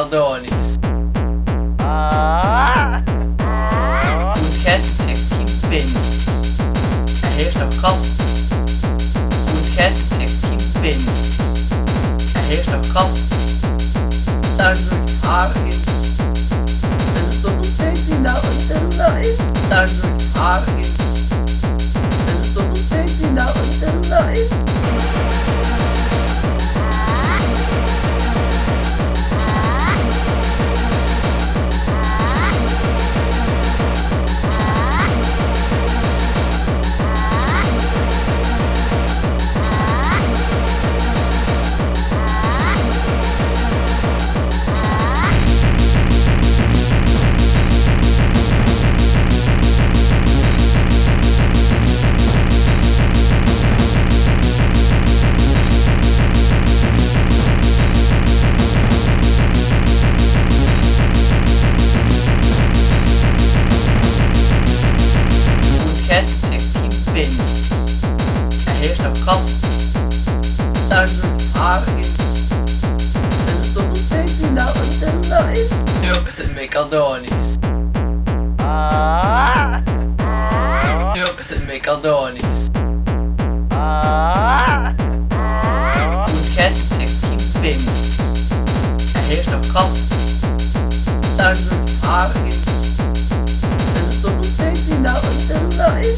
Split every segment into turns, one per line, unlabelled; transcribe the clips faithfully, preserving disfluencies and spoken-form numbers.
Adonis. Goed gesteld, Kim Pin. Hij heeft nog gat. Goed gesteld, Kim Pin. Hij heeft nog gat. Daar doet haar in. En stond nog steeds niet nou een tilla in. Daar doet haar in. En stond nog steeds niet nou een tilla in. Hij heeft nog gat. Daar doet haar in. En stond nog steeds niet nou een tilla in. Jokste Mekadonis. Jokste Mekadonis. Goed gesteld, Kim Pin. Hij heeft nog gat. Daar doet haar in. En stond nog steeds niet nou een tilla in.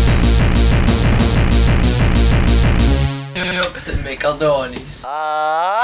Jokste Mekadonis.